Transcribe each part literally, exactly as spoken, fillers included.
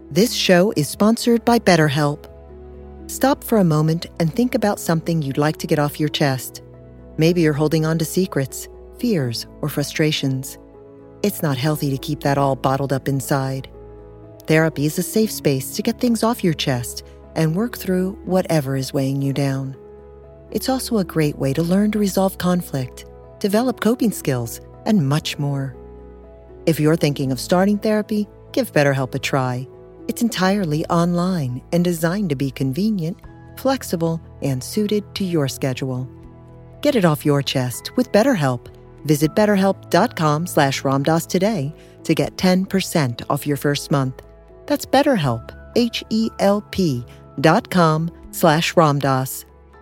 This show is sponsored by BetterHelp. Stop for a moment and think about something you'd like to get off your chest. Maybe you're holding on to secrets, fears, or frustrations. It's not healthy to keep that all bottled up inside. Therapy is a safe space to get things off your chest and work through whatever is weighing you down. It's also a great way to learn to resolve conflict, develop coping skills, and much more. If you're thinking of starting therapy, give BetterHelp a try. It's entirely online and designed to be convenient, flexible, and suited to your schedule. Get it off your chest with BetterHelp. Visit betterhelp.com slash Ramdas today to get ten percent off your first month. That's BetterHelp, H-E-L-P dot com slash Ramdas.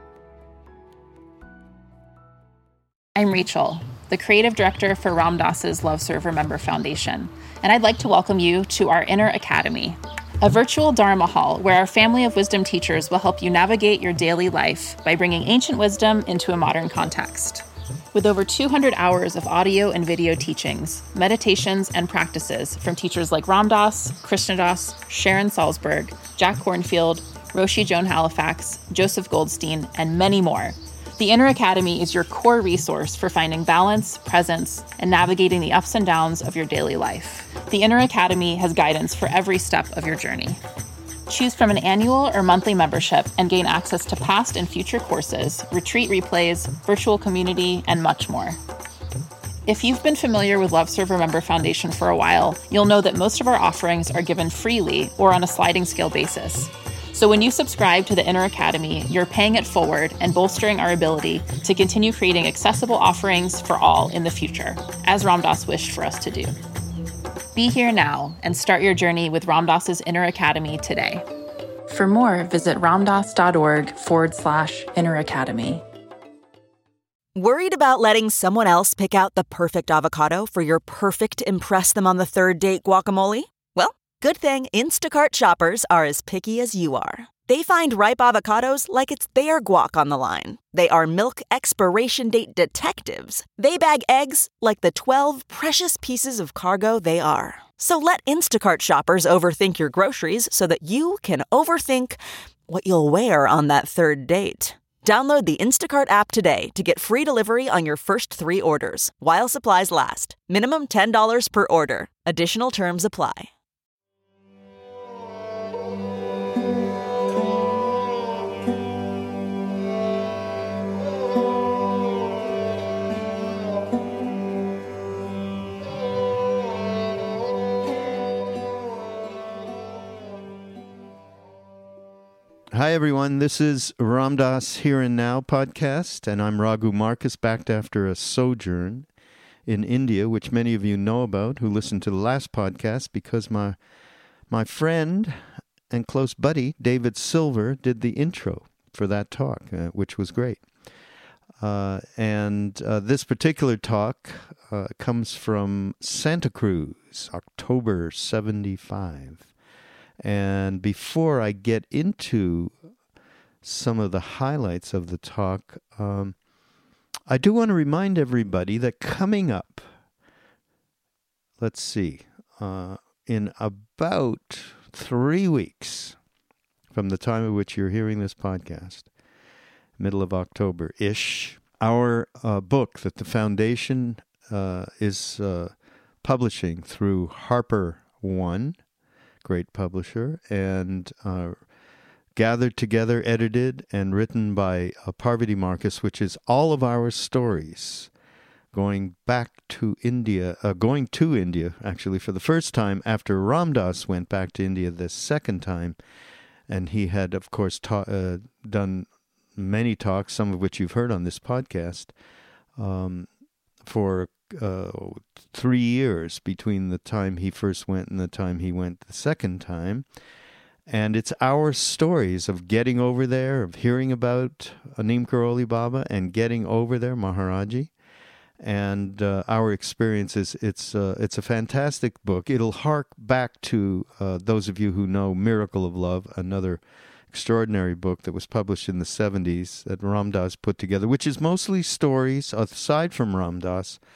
I'm Rachel, the creative director for Ram Dass's Love Serve Remember Foundation, and I'd like to welcome you to our Inner Academy, a virtual Dharma hall where our family of wisdom teachers will help you navigate your daily life by bringing ancient wisdom into a modern context. With over two hundred hours of audio and video teachings, meditations, and practices from teachers like Ram Dass, Krishnadas, Sharon Salzberg, Jack Kornfield, Roshi Joan Halifax, Joseph Goldstein, and many more, the Inner Academy is your core resource for finding balance, presence, and navigating the ups and downs of your daily life. The Inner Academy has guidance for every step of your journey. Choose from an annual or monthly membership and gain access to past and future courses, retreat replays, virtual community, and much more. If you've been familiar with Love Serve Remember Foundation for a while, you'll know that most of our offerings are given freely or on a sliding scale basis. So when you subscribe to the Inner Academy, you're paying it forward and bolstering our ability to continue creating accessible offerings for all in the future, as Ram Dass wished for us to do. Be here now and start your journey with Ram Dass's Inner Academy today. For more, visit ramdass.org forward slash Inner Academy. Worried about letting someone else pick out the perfect avocado for your perfect impress them on the third date guacamole? Well, good thing Instacart shoppers are as picky as you are. They find ripe avocados like it's their guac on the line. They are milk expiration date detectives. They bag eggs like the twelve precious pieces of cargo they are. So let Instacart shoppers overthink your groceries so that you can overthink what you'll wear on that third date. Download the Instacart app today to get free delivery on your first three orders, while supplies last. Minimum ten dollars per order. Additional terms apply. Hi, everyone. This is Ram Dass Here and Now podcast, and I'm Raghu Marcus, back after a sojourn in India, which many of you know about who listened to the last podcast, because my my friend and close buddy, David Silver, did the intro for that talk, uh, which was great. Uh, and uh, this particular talk uh, comes from Santa Cruz, October seventy-five. And before I get into some of the highlights of the talk, um, I do want to remind everybody that coming up, let's see, uh, in about three weeks from the time at which you're hearing this podcast, middle of October-ish, our uh, book that the Foundation uh, is uh, publishing through Harper One, great publisher, and uh, gathered together, edited, and written by uh, Parvati Marcus, which is all of our stories going back to India, uh, going to India, actually, for the first time after Ram Dass went back to India the second time. And he had, of course, ta- uh, done many talks, some of which you've heard on this podcast, um, for uh, three years between the time he first went and the time he went the second time. And it's our stories of getting over there, of hearing about Neem Karoli Baba and getting over there, Maharaji, and uh, our experiences. It's uh, it's a fantastic book. It'll hark back to uh, those of you who know Miracle of Love, another extraordinary book that was published in the seventies that Ram Dass put together, which is mostly stories, aside from Ram Dass,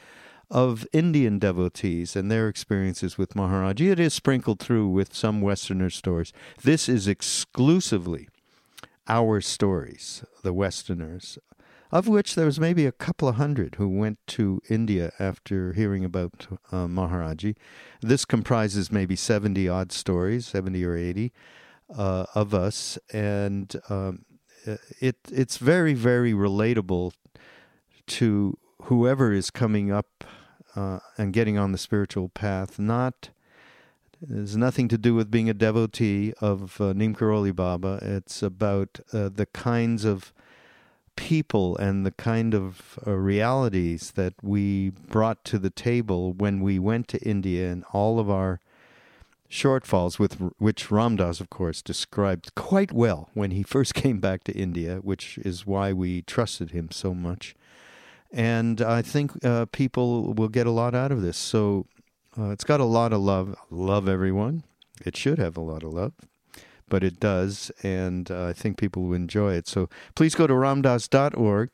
of Indian devotees and their experiences with Maharaji. It is sprinkled through with some Westerner stories. This is exclusively our stories, the Westerners, of which there was maybe a couple of hundred who went to India after hearing about uh, Maharaji. This comprises maybe seventy-odd stories, seventy or eighty, uh, of us, and um, it it's very, very relatable to whoever is coming up uh, and getting on the spiritual path. Not It has nothing to do with being a devotee of uh, Neem Karoli Baba. It's about uh, the kinds of people and the kind of uh, realities that we brought to the table when we went to India, and all of our shortfalls, with which Ram Dass, of course, described quite well when he first came back to India, which is why we trusted him so much. And I think uh, people will get a lot out of this. So uh, it's got a lot of love. Love everyone. It should have a lot of love. But it does, and uh, I think people will enjoy it. So please go to ramdass dot org,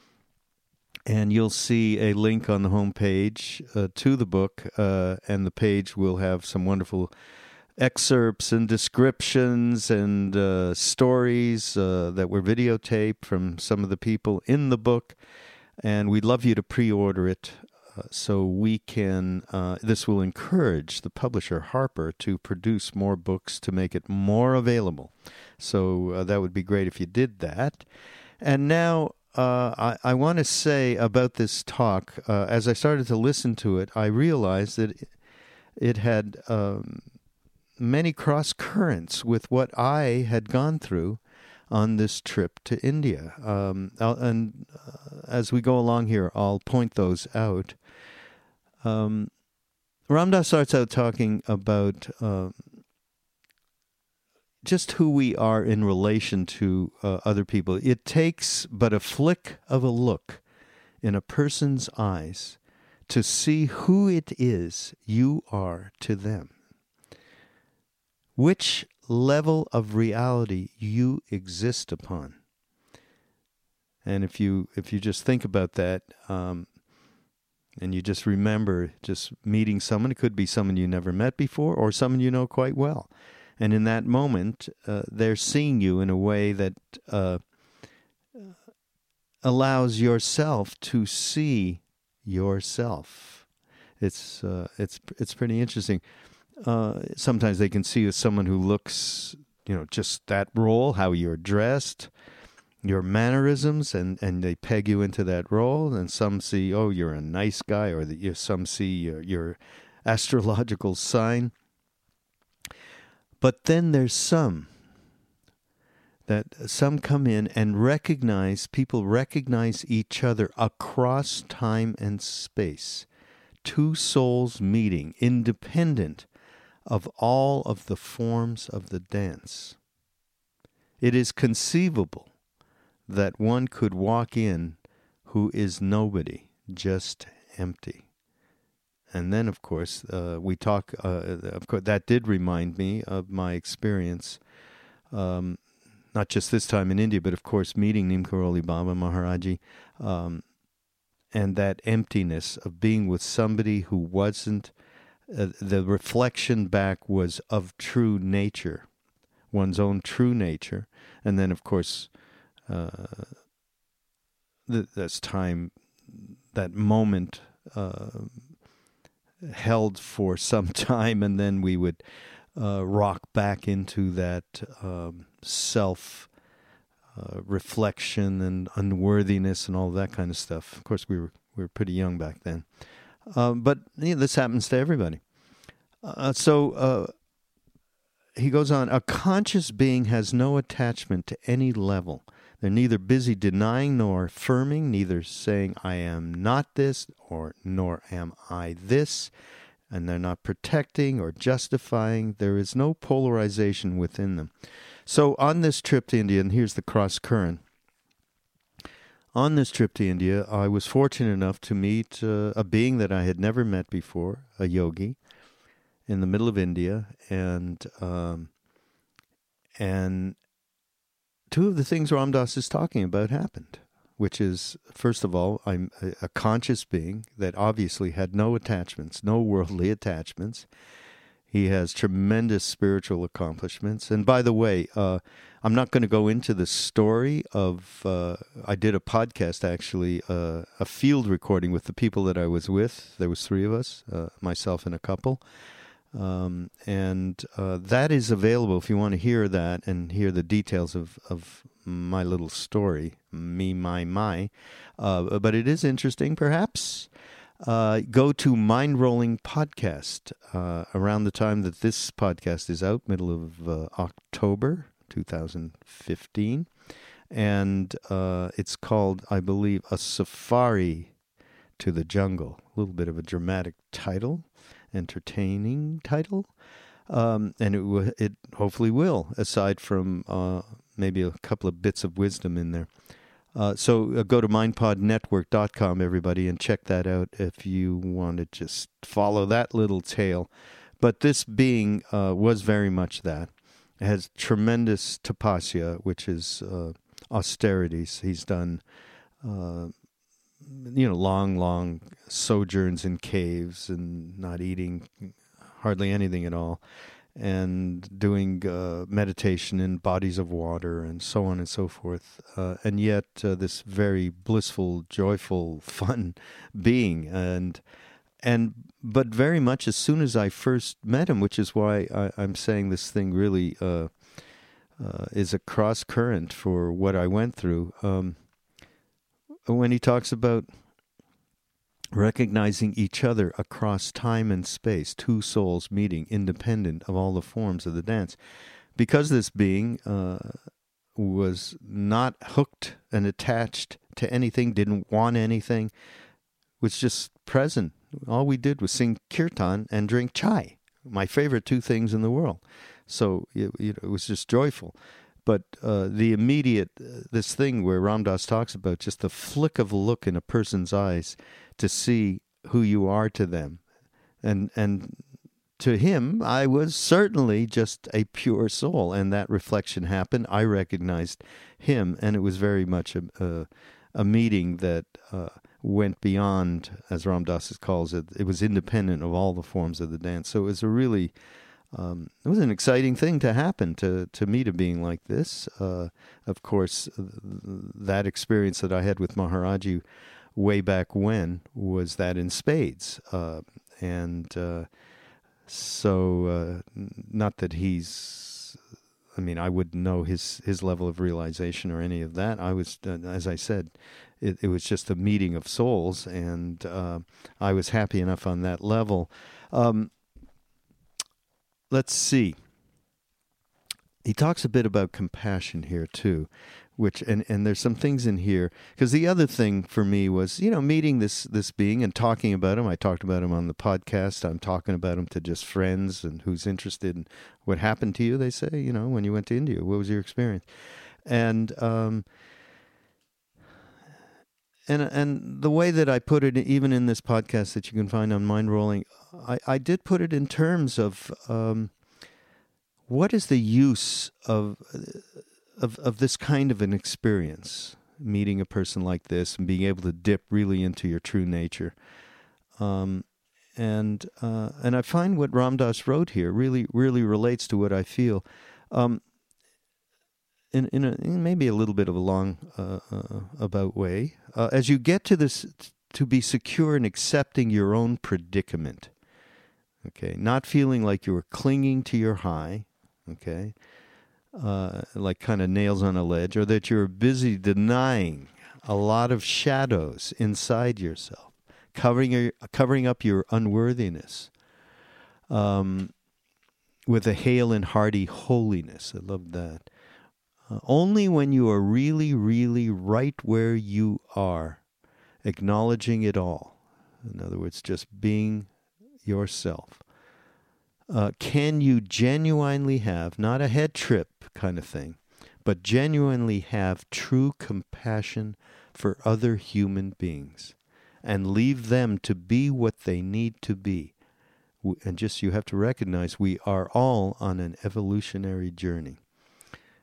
and you'll see a link on the homepage uh, to the book, uh, and the page will have some wonderful excerpts and descriptions and uh, stories uh, that were videotaped from some of the people in the book, and we'd love you to pre-order it. Uh, so we can, uh, this will encourage the publisher, Harper, to produce more books to make it more available. So uh, that would be great if you did that. And now uh, I, I want to say about this talk, uh, as I started to listen to it, I realized that it, it had um, many cross currents with what I had gone through on this trip to India. Um, and uh, as we go along here, I'll point those out. Um, Ram Dass starts out talking about uh, just who we are in relation to uh, other people. It takes but a flick of a look in a person's eyes to see who it is you are to them. Which level of reality you exist upon. And if you if you just think about that, um, and you just remember just meeting someone, it could be someone you never met before or someone you know quite well. And in that moment, uh, they're seeing you in a way that uh, allows yourself to see yourself. It's uh, it's it's pretty interesting. Uh, sometimes they can see you as someone who looks, you know, just that role, how you're dressed, your mannerisms, and, and they peg you into that role. And some see, oh, you're a nice guy, or that you, some see your, your astrological sign. But then there's some that some come in and recognize, people recognize each other across time and space. Two souls meeting, independent of all of the forms of the dance. It is conceivable that one could walk in who is nobody, just empty. And then, of course, uh, we talk, uh, of course, that did remind me of my experience, um, not just this time in India, but of course meeting Neem Karoli Baba Maharaji, um, and that emptiness of being with somebody who wasn't, uh, the reflection back was of true nature, one's own true nature. And then, of course, uh, th- this time, that moment uh, held for some time, and then we would uh, rock back into that um, self uh, reflection and unworthiness and all that kind of stuff. Of course, we were we were pretty young back then. Uh, but you know, this happens to everybody. Uh, so uh, he goes on, a conscious being has no attachment to any level. They're neither busy denying nor affirming, neither saying, I am not this, or nor am I this, and they're not protecting or justifying. There is no polarization within them. So on this trip to India, and here's the cross current, on this trip to India, I was fortunate enough to meet uh, a being that I had never met before, a yogi, in the middle of India, and um, and two of the things Ram Dass is talking about happened. which is, first of all, I'm a, a conscious being that obviously had no attachments, no worldly attachments. He has tremendous spiritual accomplishments. And by the way, uh, I'm not going to go into the story of, uh, I did a podcast actually, uh, a field recording with the people that I was with. There was three of us, uh, myself and a couple. Um, and uh, that is available if you want to hear that and hear the details of, of my little story, me, my, my. Uh, but it is interesting, perhaps. Uh, go to Mind-Rolling Podcast uh, around the time that this podcast is out, middle of uh, October two thousand fifteen. And uh, it's called, I believe, A Safari to the Jungle. A little bit of a dramatic title, entertaining title. Um, and it, w- it hopefully will, aside from uh, maybe a couple of bits of wisdom in there. Uh, so uh, go to mind pod network dot com, everybody, and check that out if you want to just follow that little tale. But this being uh, was very much that. It has tremendous tapasya, which is uh, austerities. He's done, uh, you know, long, long sojourns in caves and not eating hardly anything at all, and doing uh, meditation in bodies of water and so on and so forth. Uh, and yet uh, this very blissful, joyful, fun being. And, and but very much as soon as I first met him, which is why I, I'm saying this thing really uh, uh, is a cross current for what I went through. Um, when he talks about recognizing each other across time and space, two souls meeting independent of all the forms of the dance. Because this being uh, was not hooked and attached to anything, didn't want anything, was just present. All we did was sing kirtan and drink chai, my favorite two things in the world. So it, you know, it was just joyful. But uh, the immediate, uh, this thing where Ram Dass talks about just the flick of a look in a person's eyes to see who you are to them. And and to him, I was certainly just a pure soul, and that reflection happened. I recognized him, and it was very much a, a, a meeting that uh, went beyond, as Ram Dass calls it, it was independent of all the forms of the dance. So it was a really... Um, it was an exciting thing to happen, to, to meet a being like this. Uh, of course, that experience that I had with Maharaji way back when was that in spades. Uh, and uh, so, uh, not that he's, I mean, I wouldn't know his, his level of realization or any of that. I was, uh, as I said, it, it was just a meeting of souls, and uh, I was happy enough on that level. Um, Let's see. He talks a bit about compassion here too, which and, and there's some things in here, because the other thing for me was, you know, meeting this this being and talking about him. I talked about him on the podcast. I'm talking about him to just friends and who's interested in what happened to you. They say, you know, when you went to India, what was your experience? And um, and and the way that I put it, even in this podcast that you can find on Mind-Rolling, I, I did put it in terms of um, what is the use of, of of this kind of an experience, meeting a person like this and being able to dip really into your true nature. Um, and uh, and I find what Ram Dass wrote here really really relates to what I feel. Um, In, in, a, in maybe a little bit of a long uh, uh, about way, uh, as you get to this, to be secure in accepting your own predicament, okay, not feeling like you were clinging to your high, okay, uh, like kind of nails on a ledge, or that you're busy denying a lot of shadows inside yourself, covering your, covering up your unworthiness, um, with a hale and hearty holiness. I love that. Uh, only when you are really, really right where you are, acknowledging it all, in other words, just being yourself, uh, can you genuinely have, not a head trip kind of thing, but genuinely have true compassion for other human beings and leave them to be what they need to be. And just, you have to recognize we are all on an evolutionary journey.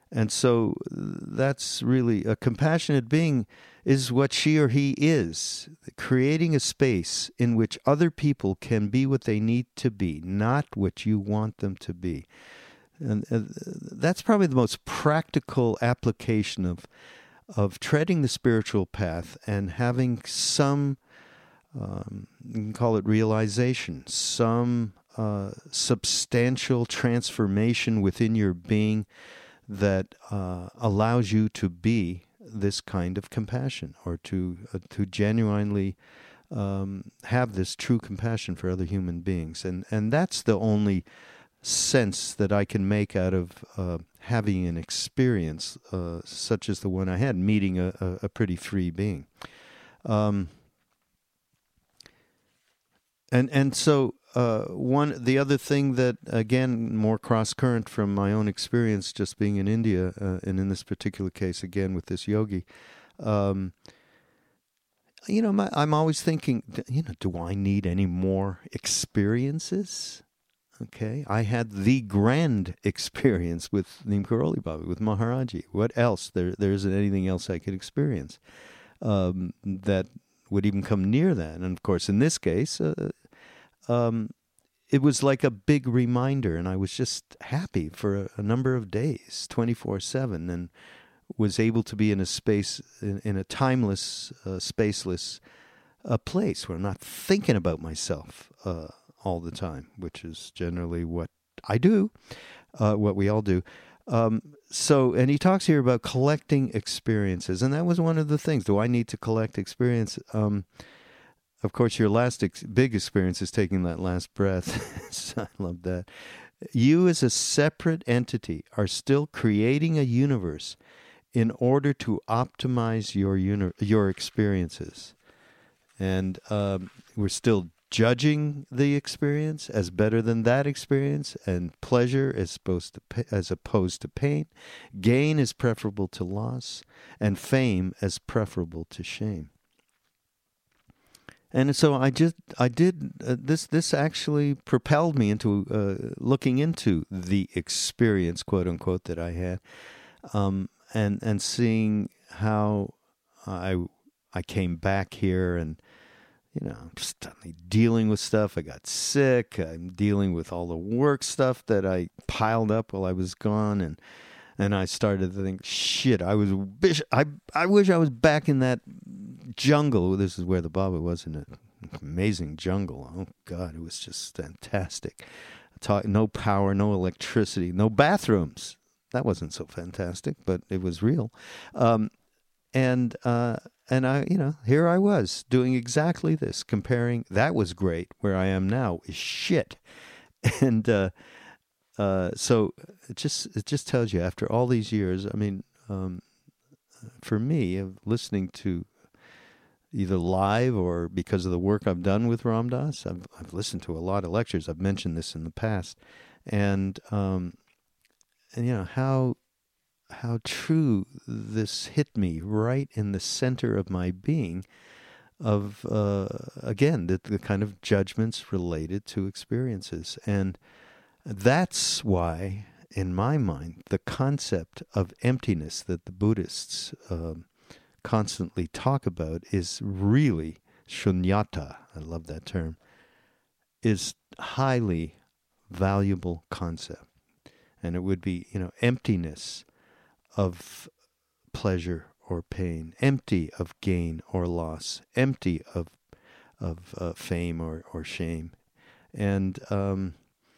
And so that's really, a compassionate being is what she or he is, creating a space in which other people can be what they need to be, not what you want them to be. And uh, that's probably the most practical application of of treading the spiritual path and having some, um, you can call it realization, some uh, substantial transformation within your being that uh, allows you to be this kind of compassion, or to uh, to genuinely um, have this true compassion for other human beings. And, and that's the only sense that I can make out of uh, having an experience uh, such as the one I had, meeting a, a, a pretty free being. Um, and and so uh, one the other thing that, again, more cross-current from my own experience just being in India, uh, and in this particular case, again, with this yogi, um, you know, my, I'm always thinking, you know, do I need any more experiences? Okay, I had the grand experience with Neem Karoli Baba, with Maharaji. What else? There, there isn't anything else I could experience um, that would even come near that. And of course, in this case, uh, um, it was like a big reminder, and I was just happy for a, a number of days, twenty-four seven, and was able to be in a space, in, in a timeless, uh, spaceless uh, place where I'm not thinking about myself uh all the time, which is generally what I do, uh, what we all do. Um, so, and he talks here about collecting experiences, and that was one of the things. Do I need to collect experience? Um, of course, your last ex- big experience is taking that last breath. So I love that. You as a separate entity are still creating a universe in order to optimize your uni- your experiences. And um, we're still judging the experience as better than that experience, and pleasure is supposed to pa- as opposed to pain. Gain is preferable to loss, and fame as preferable to shame. And so I just I did uh, this. This actually propelled me into uh, looking into the experience, quote unquote, that I had, um, and and seeing how I I came back here and. You know, I'm just dealing with stuff. I got sick. I'm dealing with all the work stuff that I piled up while I was gone, and and I started to think, shit, I was, I I wish I was back in that jungle. This is where the Baba was, in an amazing jungle. Oh God, it was just fantastic. Talk, no power, no electricity, no bathrooms. That wasn't so fantastic, but it was real. Um, and uh, and I, you know, here I was doing exactly this, comparing. That was great. Where I am now is shit. And uh, uh, so it just it just tells you, after all these years, I mean, um, for me, of listening to either live or because of the work I've done with Ram Dass, I've I've listened to a lot of lectures. I've mentioned this in the past, and um, and you know how. how true this hit me right in the center of my being, of, uh, again, the, the kind of judgments related to experiences. And that's why, in my mind, the concept of emptiness that the Buddhists um, constantly talk about is really shunyata, I love that term, is highly valuable concept. And it would be, you know, emptiness of pleasure or pain, empty of gain or loss, empty of of uh, fame or, or shame, and um,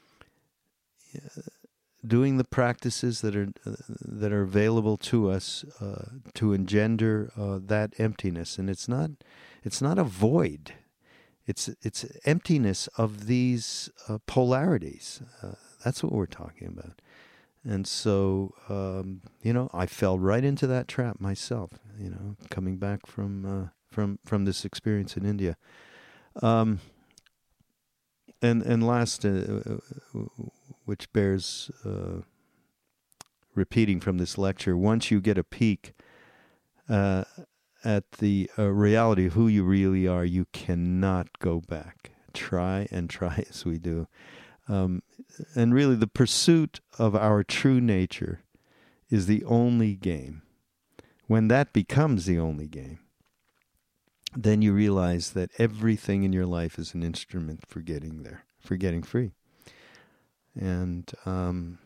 doing the practices that are uh, that are available to us uh, to engender uh, that emptiness. And it's not it's not a void; it's it's emptiness of these uh, polarities. Uh, that's what we're talking about. And so, um, you know, I fell right into that trap myself, you know, coming back from uh, from from this experience in India. Um, and and last, uh, which bears uh, repeating from this lecture, once you get a peek uh, at the uh, reality of who you really are, you cannot go back. Try and try as we do. Um, and really, the pursuit of our true nature is the only game. When that becomes the only game, then you realize that everything in your life is an instrument for getting there, for getting free. And um,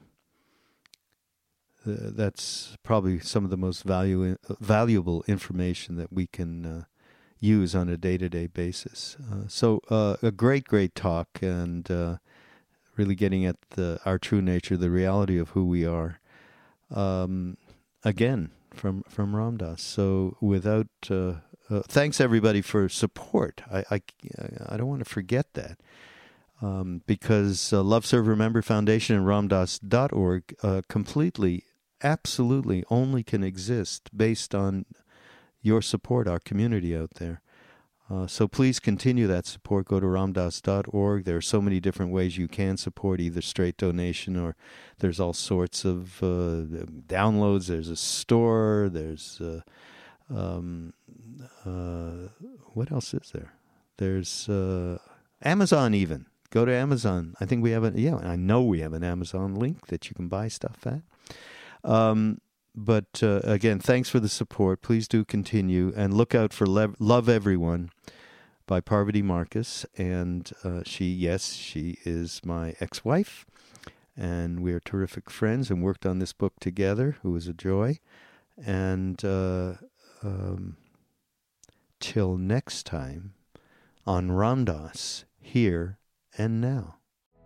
th- that's probably some of the most value- valuable information that we can uh, use on a day-to-day basis. Uh, so uh, a great, great talk, and uh, really getting at the, our true nature, the reality of who we are. Um, again, from from Ram Dass. So without... Uh, Uh, thanks, everybody, for support. I I, I don't want to forget that, um, because uh, Love Serve Remember Foundation and ramdass dot org uh, completely, absolutely only can exist based on your support, our community out there. Uh, so please continue that support. Go to ramdass dot org. There are so many different ways you can support, either straight donation or there's all sorts of uh, downloads. There's a store. There's... Uh, Um, uh, what else is there? There's uh, Amazon even. Go to Amazon. I think we have a, yeah, I know we have an Amazon link that you can buy stuff at. Um, but uh, again, thanks for the support. Please do continue, and look out for Le- Love Everyone by Parvati Marcus. And uh, she, yes, she is my ex-wife, and we're terrific friends and worked on this book together, who was a joy. And... Uh, Um, till next time on Ram Dass, Here and Now.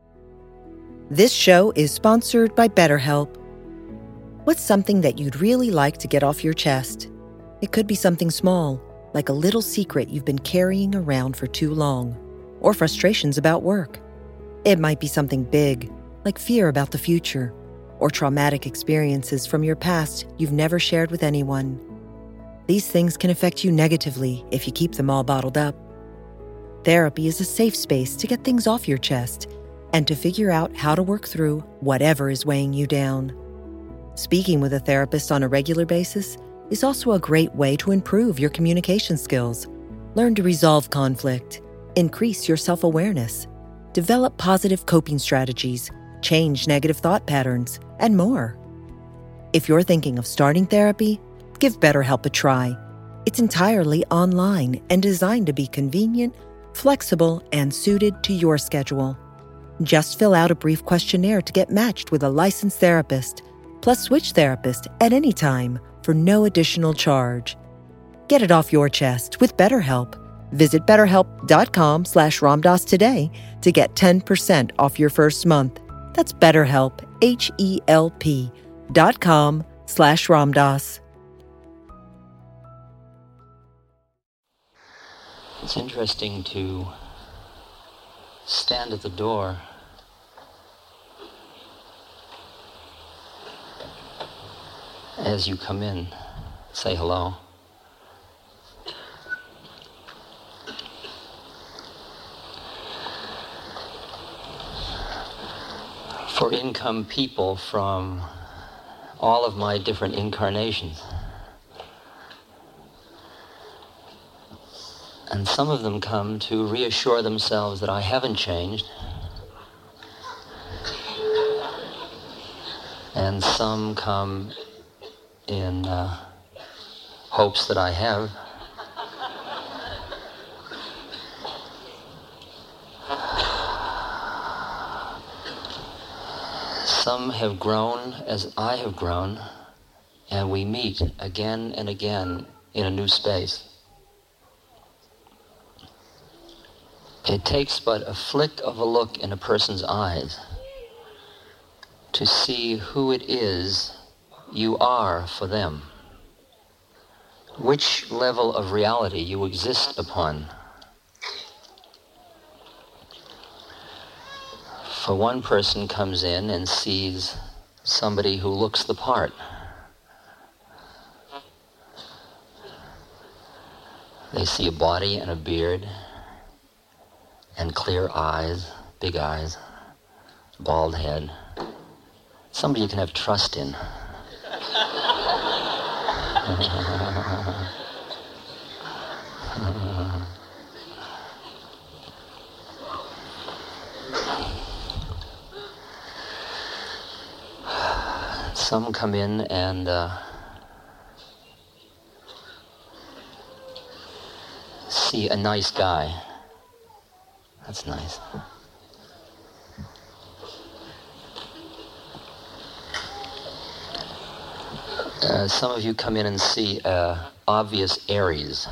This show is sponsored by BetterHelp. What's something that you'd really like to get off your chest? It could be something small, like a little secret you've been carrying around for too long, or frustrations about work. It might be something big, like fear about the future, or traumatic experiences from your past you've never shared with anyone. These things can affect you negatively if you keep them all bottled up. Therapy is a safe space to get things off your chest and to figure out how to work through whatever is weighing you down. Speaking with a therapist on a regular basis is also a great way to improve your communication skills, learn to resolve conflict, increase your self-awareness, develop positive coping strategies, change negative thought patterns, and more. If you're thinking of starting therapy, give BetterHelp a try. It's entirely online and designed to be convenient, flexible, and suited to your schedule. Just fill out a brief questionnaire to get matched with a licensed therapist, plus switch therapist at any time for no additional charge. Get it off your chest with BetterHelp. Visit betterhelp.com slash ramdass today to get ten percent off your first month. That's BetterHelp, H-E-L-P dot com slash ramdass. It's interesting to stand at the door as you come in, say hello. For in come people from all of my different incarnations. And some of them come to reassure themselves that I haven't changed. And some come in uh, hopes that I have. Some have grown as I have grown, and we meet again and again in a new space. It takes but a flick of a look in a person's eyes to see who it is you are for them, which level of reality you exist upon. For one person comes in and sees somebody who looks the part. They see a body and a beard, and clear eyes, big eyes, bald head. Somebody you can have trust in. Some come in and uh, see a nice guy. That's nice. Uh, some of you come in and see uh, obvious Aries.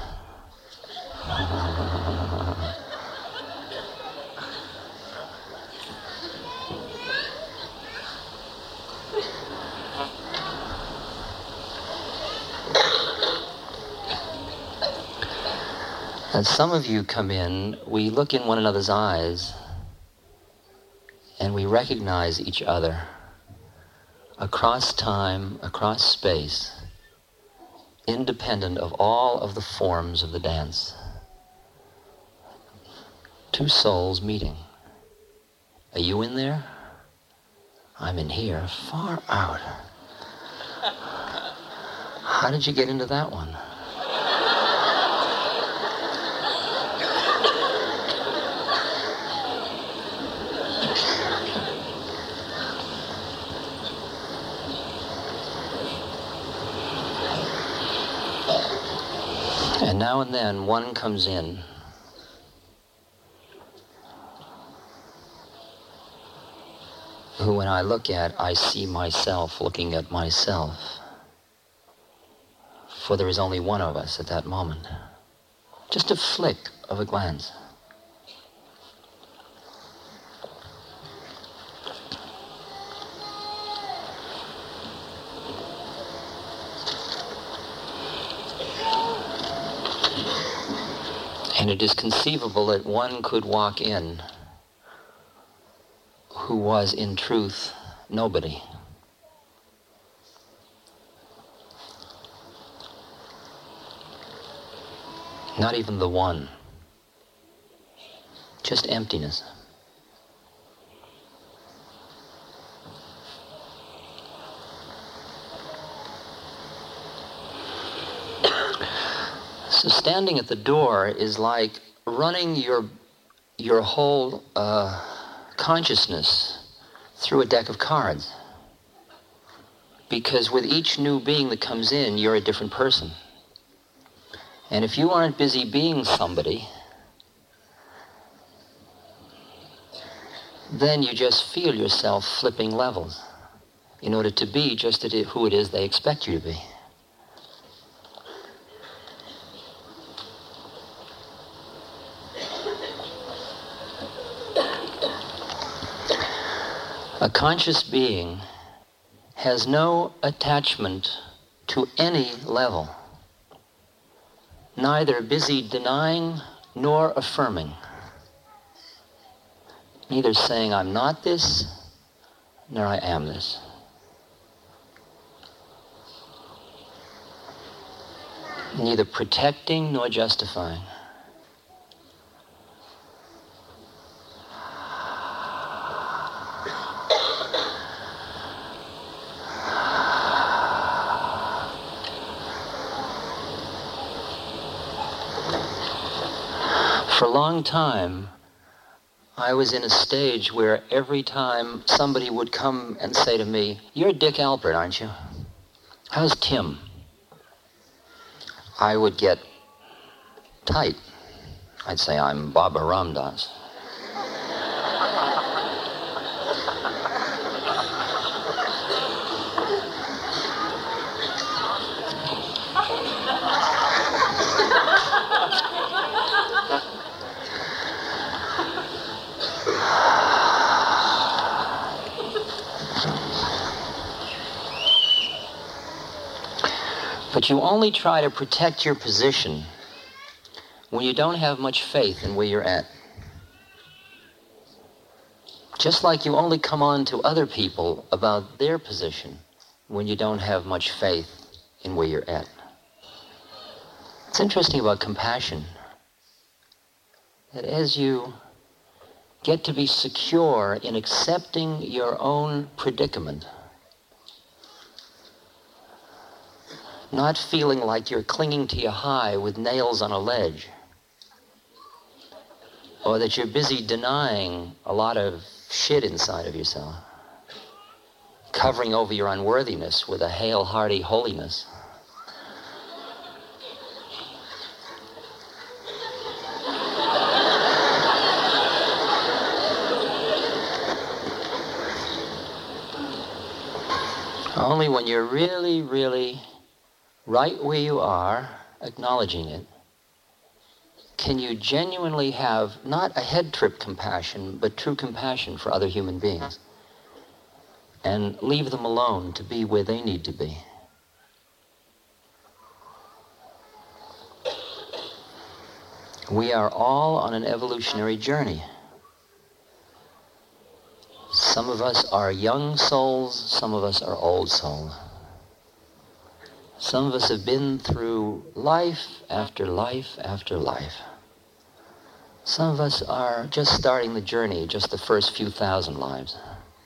And some of you come in, we look in one another's eyes, and we recognize each other across time, across space, independent of all of the forms of the dance. Two souls meeting. Are you in there? I'm in here, far out. How did you get into that one? And now and then one comes in who, when I look at, I see myself looking at myself. For there is only one of us at that moment. Just a flick of a glance. And it is conceivable that one could walk in who was in truth nobody. Not even the one. Just emptiness. So standing at the door is like running your your whole uh, consciousness through a deck of cards. Because with each new being that comes in, you're a different person. And if you aren't busy being somebody, then you just feel yourself flipping levels in order to be just who it is they expect you to be. A conscious being has no attachment to any level, neither busy denying nor affirming, neither saying I'm not this, nor I am this. Neither protecting nor justifying. For a long time, I was in a stage where every time somebody would come and say to me, "You're Dick Alpert, aren't you? How's Tim?" I would get tight. I'd say, "I'm Baba Ram Dass." But you only try to protect your position when you don't have much faith in where you're at. Just like you only come on to other people about their position when you don't have much faith in where you're at. It's interesting about compassion, that as you get to be secure in accepting your own predicament, not feeling like you're clinging to your high with nails on a ledge, or that you're busy denying a lot of shit inside of yourself. covering over your unworthiness with a hail, hearty holiness. Only when you're really, really right where you are, acknowledging it, can you genuinely have not a head trip compassion, but true compassion for other human beings, and leave them alone to be where they need to be. We are all on an evolutionary journey. Some of us are young souls, some of us are old souls. Some of us have been through life after life after life. Some of us are just starting the journey, just the first few thousand lives.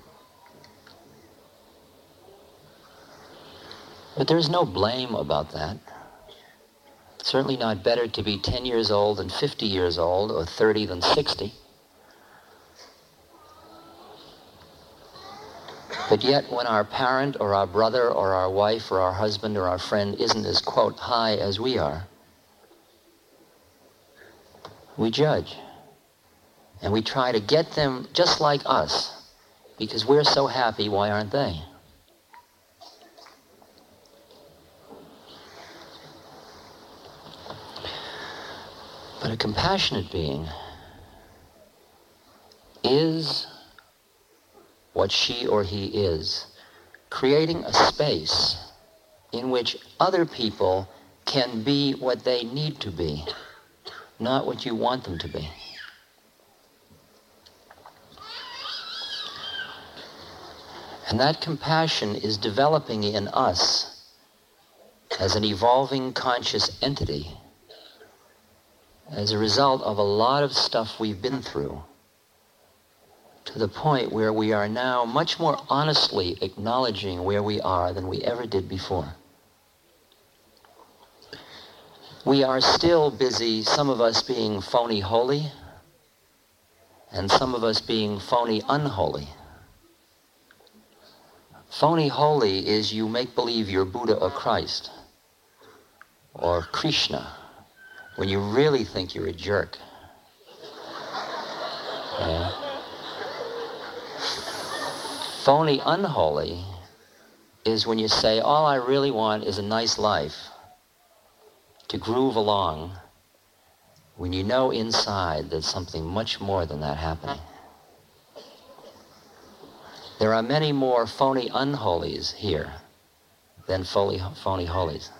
But there's no blame about that. Certainly not better to be ten years old than fifty years old, or thirty than sixty. But yet, when our parent or our brother or our wife or our husband or our friend isn't as, quote, high as we are, we judge. And we try to get them just like us, because we're so happy, why aren't they? But a compassionate being is what she or he is, creating a space in which other people can be what they need to be, not what you want them to be. And that compassion is developing in us as an evolving conscious entity as a result of a lot of stuff we've been through, to the point where we are now much more honestly acknowledging where we are than we ever did before. We are still busy, some of us being phony holy, and some of us being phony unholy. Phony holy is you make believe you're Buddha or Christ, or Krishna, when you really think you're a jerk. Yeah. Phony unholy is when you say, all I really want is a nice life, to groove along, when you know inside there's something much more than that happening. There are many more phony unholies here than phony, phony holies.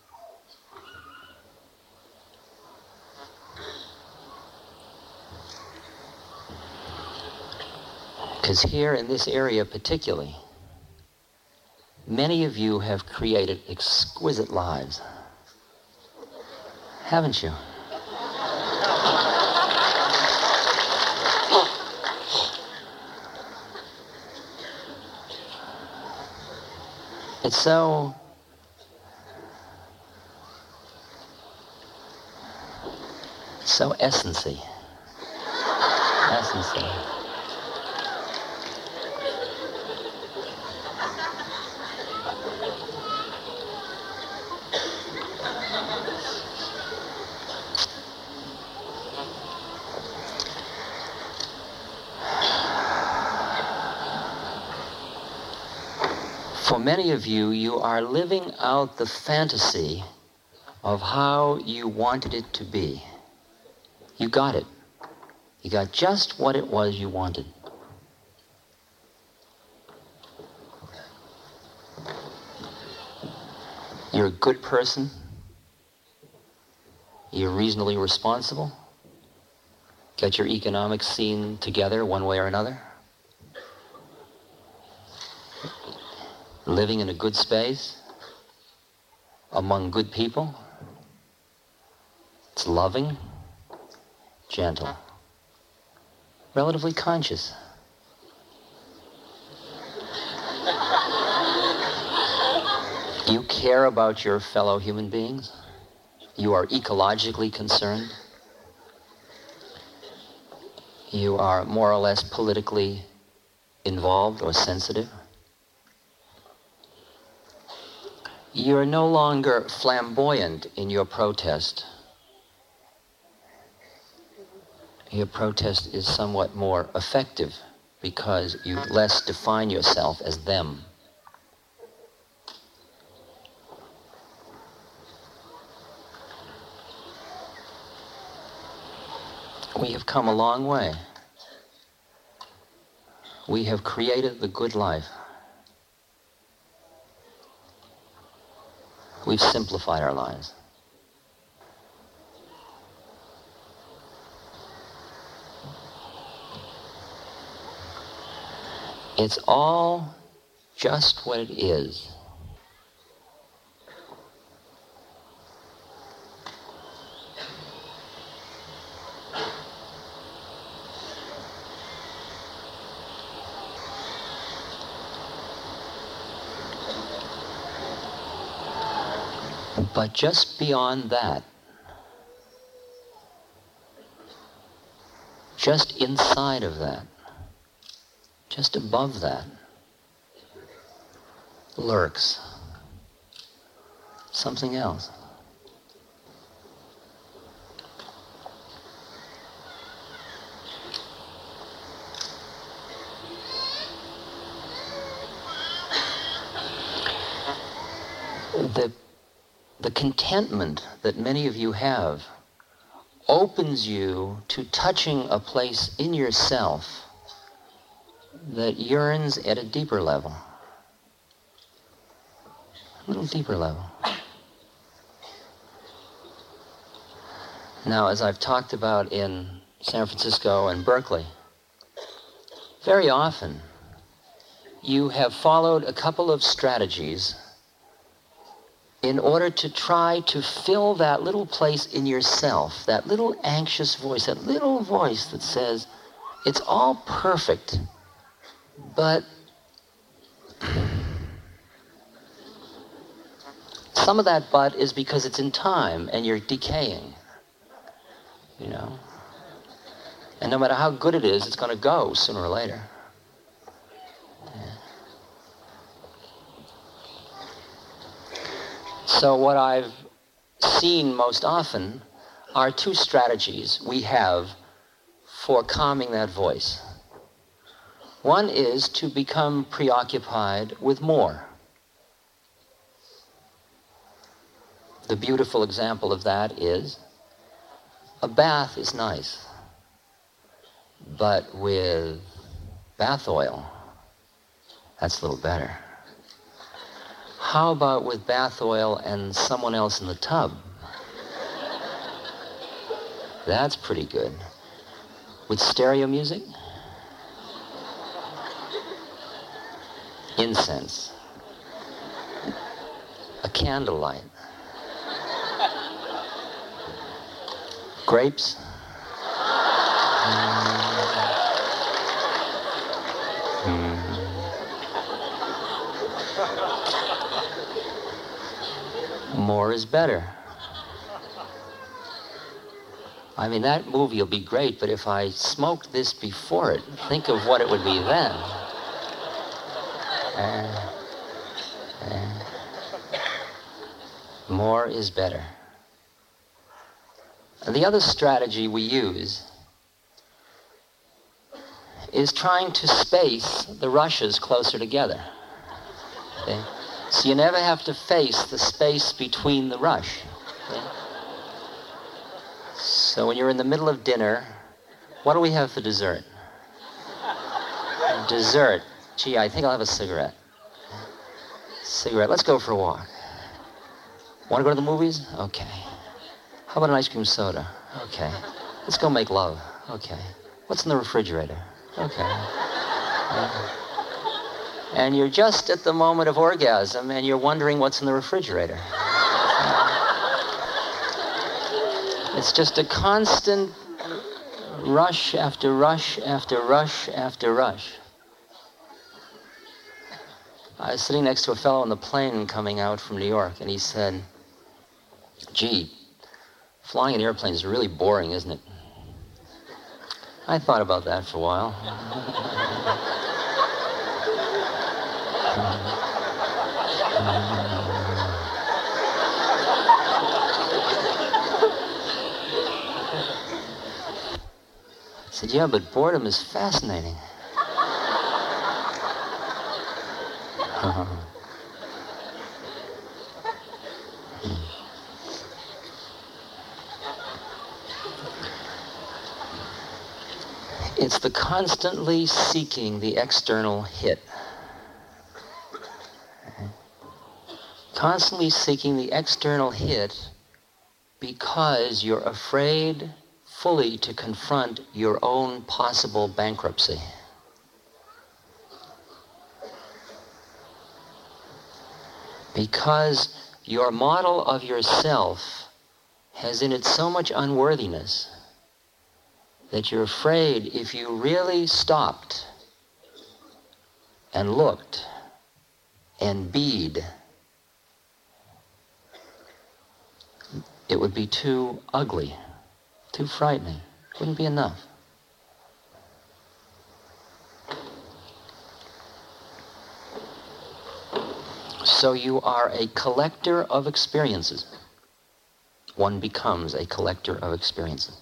Because here in this area particularly, many of you have created exquisite lives, haven't you? It's so so essency, essency. For many of you, you are living out the fantasy of how you wanted it to be. You got it. You got just what it was you wanted. You're a good person. You're reasonably responsible. Got your economic scene together one way or another. Living in a good space, among good people. It's loving, gentle, relatively conscious. You care about your fellow human beings. You are ecologically concerned. You are more or less politically involved or sensitive. You're no longer flamboyant in your protest. Your protest is somewhat more effective because you less define yourself as them. We have come a long way. We have created the good life. We've simplified our lives. It's all just what it is. But just beyond that, just inside of that, just above that, lurks something else. The The contentment that many of you have opens you to touching a place in yourself that yearns at a deeper level. A little deeper level. Now, as I've talked about in San Francisco and Berkeley, very often you have followed a couple of strategies in order to try to fill that little place in yourself, that little anxious voice, that little voice that says, it's all perfect, but some of that but is because it's in time and you're decaying, you know? And no matter how good it is, it's going to go sooner or later. So what I've seen most often are two strategies we have for calming that voice. One is to become preoccupied with more. The beautiful example of that is a bath is nice, but with bath oil, that's a little better. How about with bath oil and someone else in the tub? That's pretty good. With stereo music? Incense. A candlelight. Grapes? Mm. More is better. I mean, that movie will be great, but if I smoked this before it, think of what it would be then. Uh, uh, more is better. And the other strategy we use is trying to space the rushes closer together. Okay? So you never have to face the space between the rush. Okay? So when you're in the middle of dinner, what do we have for dessert? Dessert. Gee, I think I'll have a cigarette. Cigarette. Let's go for a walk. Want to go to the movies? Okay. How about an ice cream soda? Okay. Let's go make love. Okay. What's in the refrigerator? Okay. Uh, and you're just at the moment of orgasm and you're wondering what's in the refrigerator. It's just a constant rush after rush after rush after rush. I was sitting next to a fellow on the plane coming out from New York, and he said, gee, flying an airplane is really boring, isn't it? I thought about that for a while. said, yeah, but boredom is fascinating. It's the constantly seeking the external hit. Constantly seeking the external hit because you're afraid fully to confront your own possible bankruptcy. Because your model of yourself has in it so much unworthiness that you're afraid if you really stopped and looked and beed, it would be too ugly, too frightening. It wouldn't be enough. So you are a collector of experiences. One becomes a collector of experiences.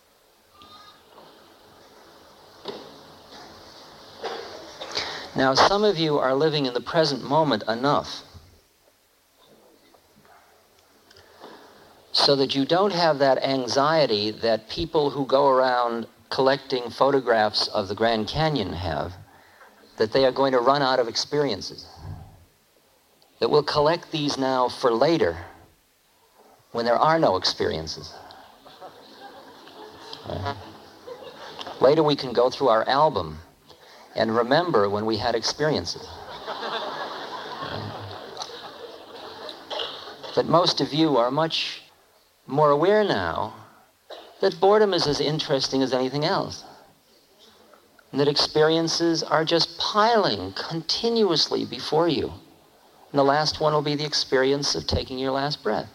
Now, some of you are living in the present moment enough so that you don't have that anxiety that people who go around collecting photographs of the Grand Canyon have, that they are going to run out of experiences. That we'll collect these now for later when there are no experiences. Right? Later we can go through our album and remember when we had experiences. But most of you are much more aware now that boredom is as interesting as anything else. And that experiences are just piling continuously before you. And the last one will be the experience of taking your last breath.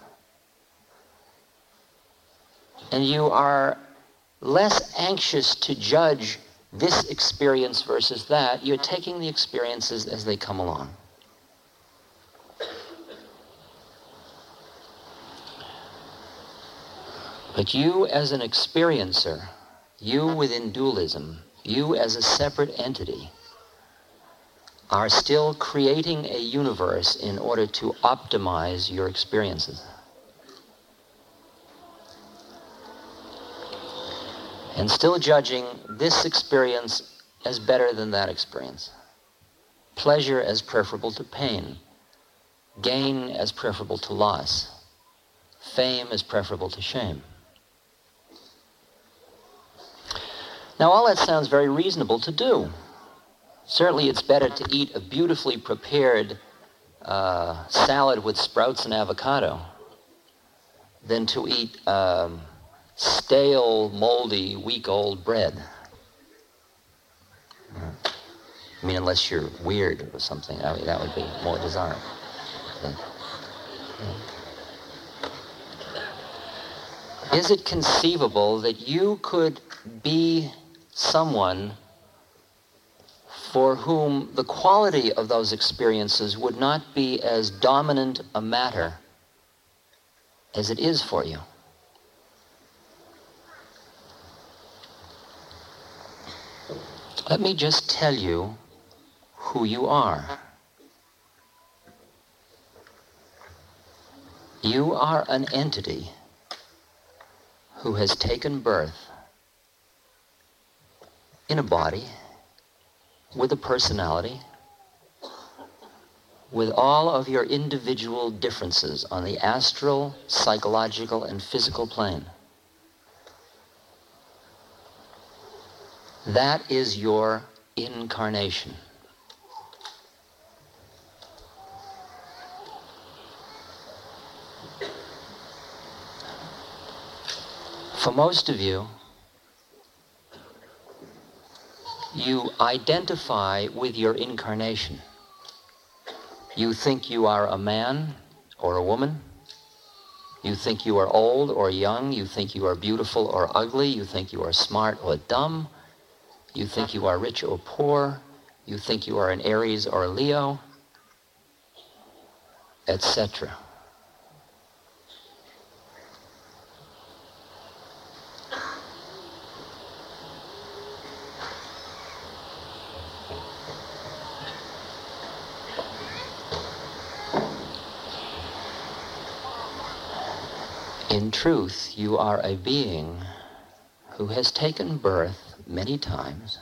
And you are less anxious to judge this experience versus that. You're taking the experiences as they come along. But you as an experiencer, you within dualism, you as a separate entity, are still creating a universe in order to optimize your experiences. And still judging this experience as better than that experience. Pleasure as preferable to pain. Gain as preferable to loss. Fame as preferable to shame. Now, all that sounds very reasonable to do. Certainly it's better to eat a beautifully prepared uh, salad with sprouts and avocado than to eat um, stale, moldy, week-old bread. I mean, unless you're weird or something, I mean, that would be more desirable. Is it conceivable that you could be someone for whom the quality of those experiences would not be as dominant a matter as it is for you? Let me just tell you who you are. You are an entity who has taken birth in a body with a personality, with all of your individual differences on the astral, psychological, and physical plane. That is your incarnation. For most of you, you identify with your incarnation. You think you are a man or a woman. You think you are old or young. You think you are beautiful or ugly. You think you are smart or dumb. You think you are rich or poor. You think you are an Aries or a Leo, et cetera. In truth, you are a being who has taken birth many times,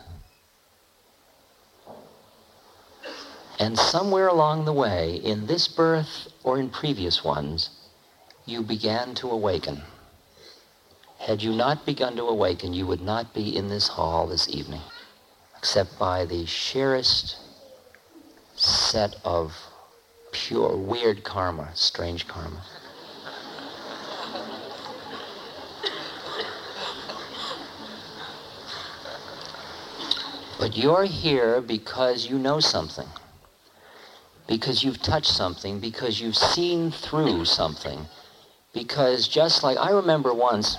and somewhere along the way, in this birth or in previous ones, you began to awaken. Had you not begun to awaken, you would not be in this hall this evening, except by the sheerest set of pure, weird karma, strange karma. But you're here because you know something, because you've touched something, because you've seen through something, because just like, I remember once,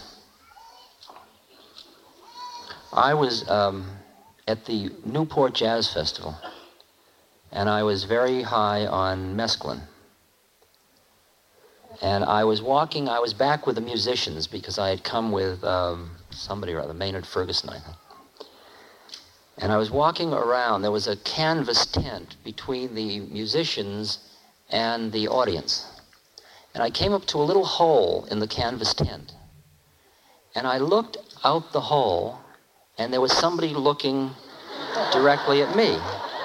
I was um, at the Newport Jazz Festival, and I was very high on mescaline. And I was walking, I was back with the musicians because I had come with um, somebody or other, Maynard Ferguson, I think. And I was walking around. There was a canvas tent between the musicians and the audience. And I came up to a little hole in the canvas tent. And I looked out the hole, and there was somebody looking directly at me.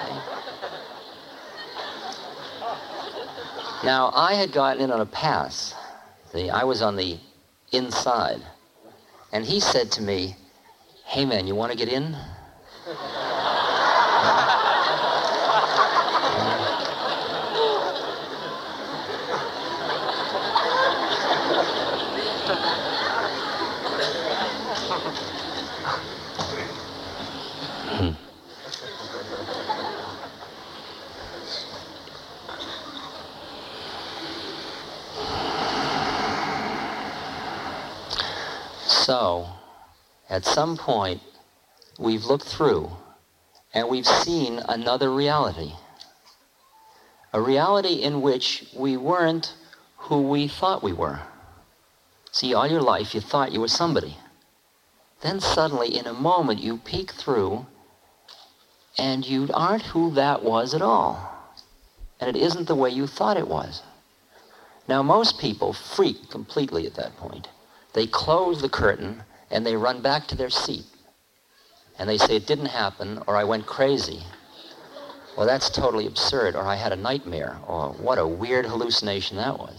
Now, I had gotten in on a pass. See, I was on the inside. And he said to me, "Hey, man, you want to get in?" So, at some point, we've looked through and we've seen another reality. A reality in which we weren't who we thought we were. See, all your life you thought you were somebody. Then suddenly, in a moment, you peek through and you aren't who that was at all. And it isn't the way you thought it was. Now, most people freak completely at that point. They close the curtain and they run back to their seat. And they say, "It didn't happen," or "I went crazy." Well, that's totally absurd, or "I had a nightmare," or "What a weird hallucination that was."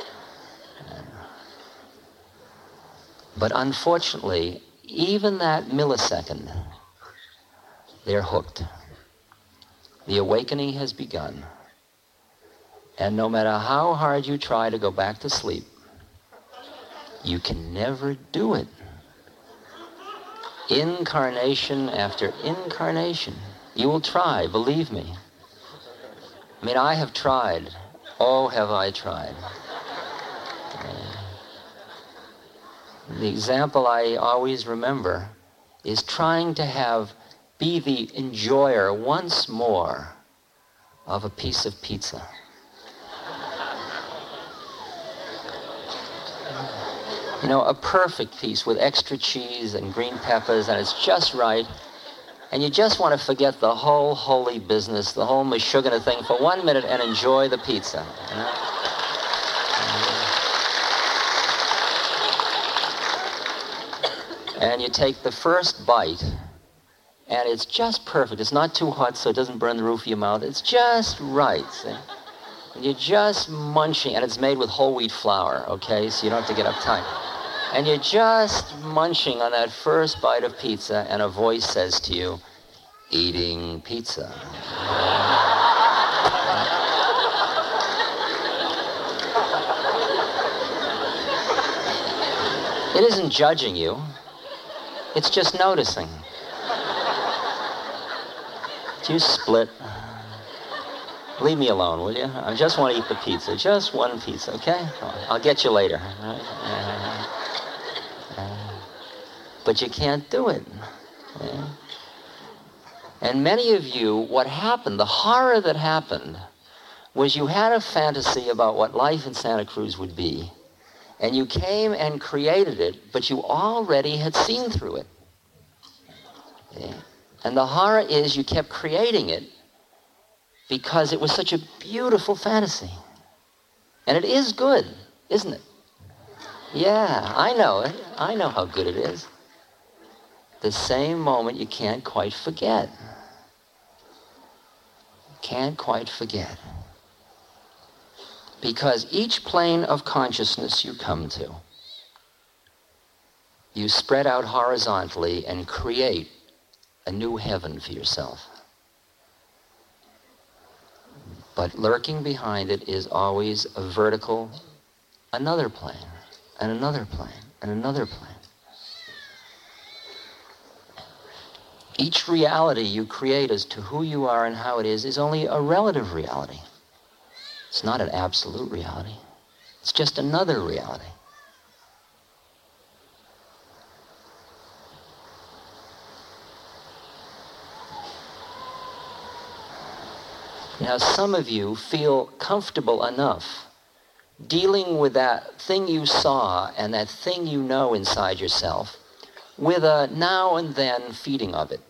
But unfortunately, even that millisecond, they're hooked. The awakening has begun. And no matter how hard you try to go back to sleep, you can never do it. Incarnation after incarnation. You will try, believe me. I mean, I have tried. Oh, have I tried. The example I always remember is trying to have, be the enjoyer once more of a piece of pizza. You know, a perfect piece with extra cheese and green peppers, and it's just right. And you just want to forget the whole holy business, the whole mashugana thing for one minute and enjoy the pizza. You know? And you take the first bite, and it's just perfect. It's not too hot, so it doesn't burn the roof of your mouth. It's just right, see? And you're just munching, and it's made with whole wheat flour, okay? So you don't have to get uptight. And you're just munching on that first bite of pizza, and a voice says to you, "Eating pizza." It isn't judging you. It's just noticing. Do you split? Leave me alone, will you? I just want to eat the pizza. Just one pizza, okay? I'll get you later. But you can't do it. And many of you, what happened, the horror that happened, was you had a fantasy about what life in Santa Cruz would be. And you came and created it, but you already had seen through it. And the horror is you kept creating it because it was such a beautiful fantasy. And it is good, isn't it? Yeah, I know it. I know how good it is. The same moment you can't quite forget. Can't quite forget. Because each plane of consciousness you come to, you spread out horizontally and create a new heaven for yourself. But lurking behind it is always a vertical, another plane, and another plane, and another plane. Each reality you create as to who you are and how it is is only a relative reality. It's not an absolute reality. It's just another reality. Now, some of you feel comfortable enough dealing with that thing you saw and that thing you know inside yourself with a now and then feeding of it.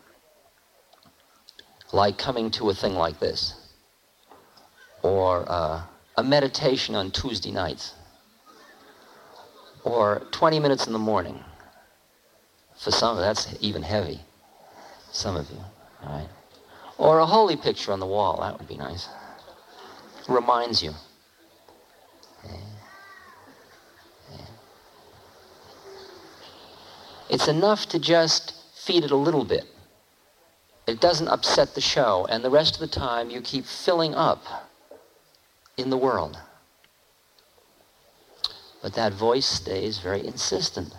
Like coming to a thing like this. Or uh, a meditation on Tuesday nights. Or twenty minutes in the morning. For some, that's even heavy. Some of you, all right? Or a holy picture on the wall, that would be nice. Reminds you. Yeah. Yeah. It's enough to just feed it a little bit. It doesn't upset the show, and the rest of the time you keep filling up in the world. But that voice stays very insistent.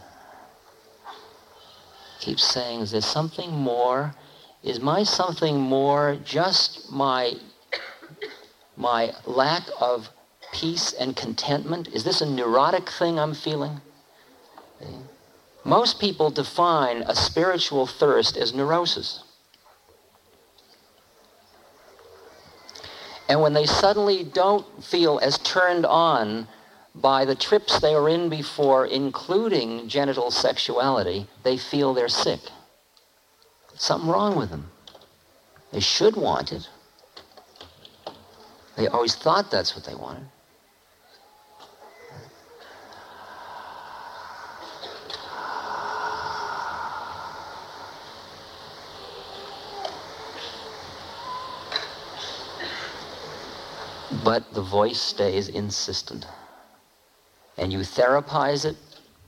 Keeps saying, is there something more? Is my something more just my, my lack of peace and contentment? Is this a neurotic thing I'm feeling? Most people define a spiritual thirst as neurosis. And when they suddenly don't feel as turned on by the trips they were in before, including genital sexuality, they feel they're sick. Something wrong with them. They should want it. They always thought that's what they wanted. But the voice stays insistent. And you therapize it,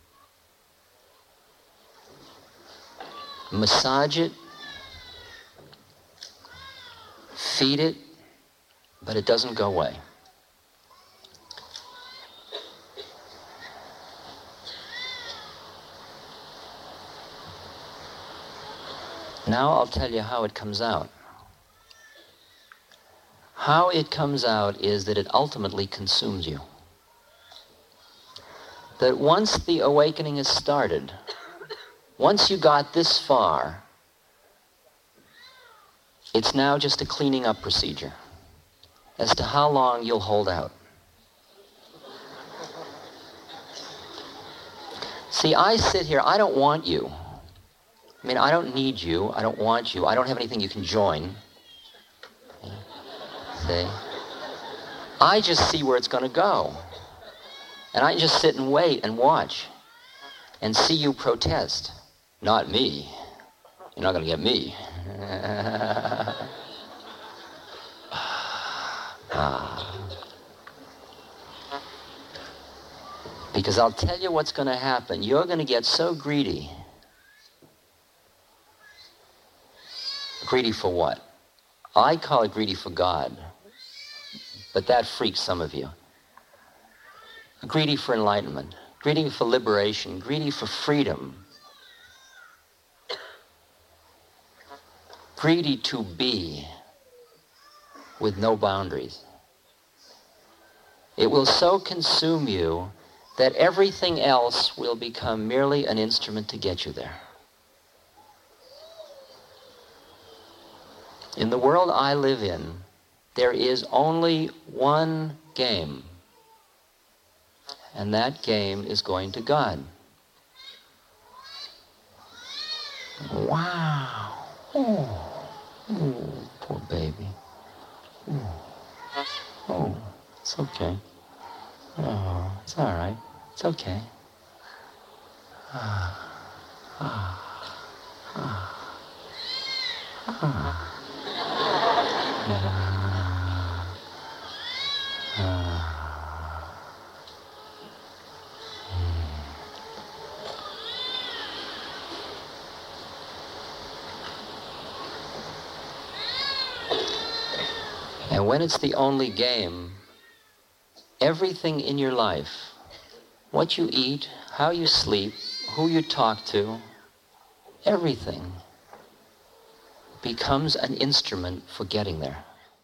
massage it, feed it, but it doesn't go away. Now I'll tell you how it comes out. How it comes out is that it ultimately consumes you. That once the awakening is started, once you got this far, it's now just a cleaning up procedure as to how long you'll hold out. See, I sit here, I don't want you. I mean, I don't need you, I don't want you, I don't have anything you can join. See? I just see where it's going to go. And I just sit and wait and watch and see you protest. Not me. You're not going to get me. ah. Because I'll tell you what's going to happen. You're going to get so greedy. Greedy for what? I call it greedy for God. But that freaks some of you. Greedy for enlightenment, greedy for liberation, greedy for freedom, greedy to be with no boundaries. It will so consume you that everything else will become merely an instrument to get you there. In the world I live in, there is only one game. And that game is going to God. Wow. Oh, oh poor baby. Oh. oh, it's okay. Oh, it's all right. It's okay. And when it's the only game, everything in your life, what you eat, how you sleep, who you talk to, everything becomes an instrument for getting there.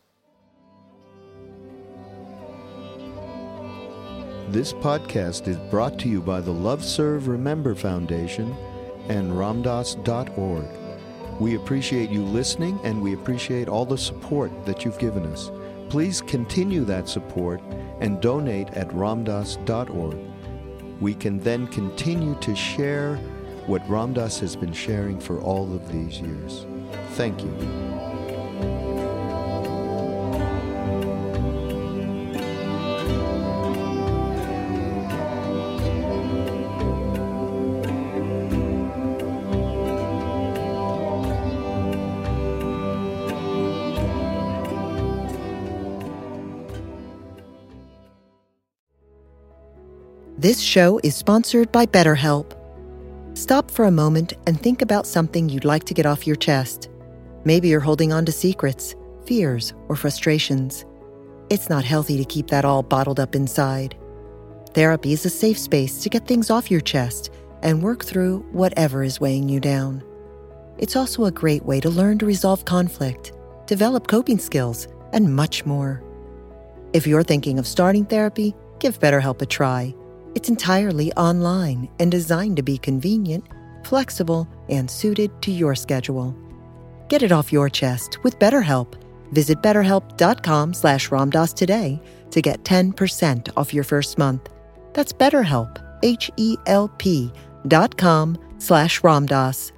This podcast is brought to you by the Love Serve Remember Foundation and Ramdas dot org. We appreciate you listening, and we appreciate all the support that you've given us. Please continue that support and donate at Ramdas dot org. We can then continue to share what Ramdas has been sharing for all of these years. Thank you. This show is sponsored by BetterHelp. Stop for a moment and think about something you'd like to get off your chest. Maybe you're holding on to secrets, fears, or frustrations. It's not healthy to keep that all bottled up inside. Therapy is a safe space to get things off your chest and work through whatever is weighing you down. It's also a great way to learn to resolve conflict, develop coping skills, and much more. If you're thinking of starting therapy, give BetterHelp a try. It's entirely online and designed to be convenient, flexible, and suited to your schedule. Get it off your chest with BetterHelp. Visit betterhelp.com slash Ramdas today to get ten percent off your first month. That's BetterHelp, H E L P dot com slash Ramdas.